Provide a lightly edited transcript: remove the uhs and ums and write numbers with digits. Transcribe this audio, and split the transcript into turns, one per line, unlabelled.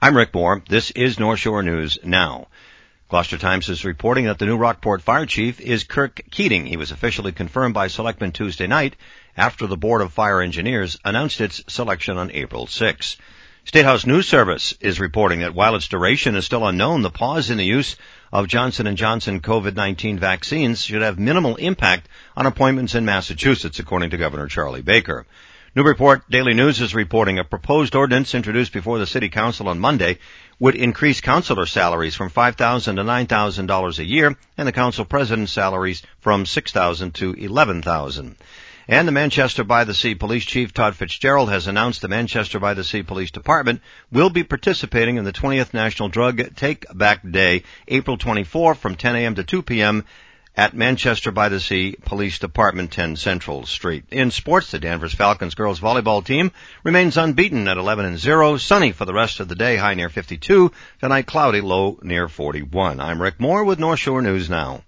I'm Rick Moore. This is North Shore News Now. Gloucester Times is reporting that the new Rockport fire chief is Kirk Keating. He was officially confirmed by selectmen Tuesday night after the Board of Fire Engineers announced its selection on April 6. State House News Service is reporting that while its duration is still unknown, the pause in the use of Johnson & Johnson COVID-19 vaccines should have minimal impact on appointments in Massachusetts, according to Governor Charlie Baker. Newburyport Daily News is reporting a proposed ordinance introduced before the City Council on Monday would increase councillor salaries from $5,000 to $9,000 a year and the council president's salaries from $6,000 to $11,000. And the Manchester-by-the-Sea Police Chief Todd Fitzgerald has announced the Manchester-by-the-Sea Police Department will be participating in the 20th National Drug Take Back Day, April 24 from 10 a.m. to 2 p.m. at Manchester-by-the-Sea Police Department, 10 Central Street. In sports, the Danvers Falcons girls volleyball team remains unbeaten at 11-0. Sunny for the rest of the day, high near 52. Tonight, cloudy, low near 41. I'm Rick Moore with North Shore News Now.